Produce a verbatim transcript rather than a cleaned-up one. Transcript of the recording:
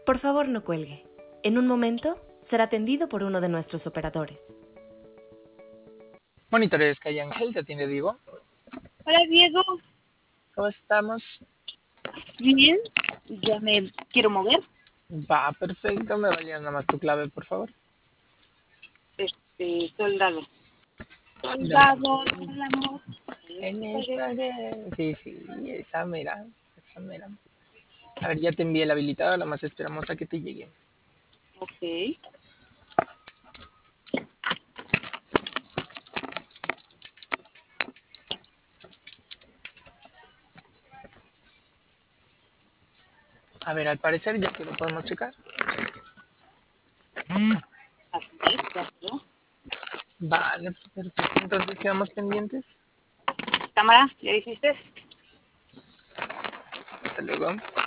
Por favor, no cuelgue. En un momento será atendido por uno de nuestros operadores. Monitores Calle Ángel, te atiende Diego. Hola Diego, ¿Cómo estamos? bien, ya me quiero mover. Va, perfecto. Me valía nada más tu clave, por favor. Este, soldado. Dame un Soldado segundo. del amor. En esta guerra. Sí, sí, esa mera. Esa mera. A ver, ya te envié el habilitador, nada más esperamos a que te llegue. Ok. A ver, al parecer ya que lo podemos checar. Así es, ya quedó. Vale, perfecto. Entonces quedamos pendientes. Cámara, ¿ya dijiste? Hasta luego.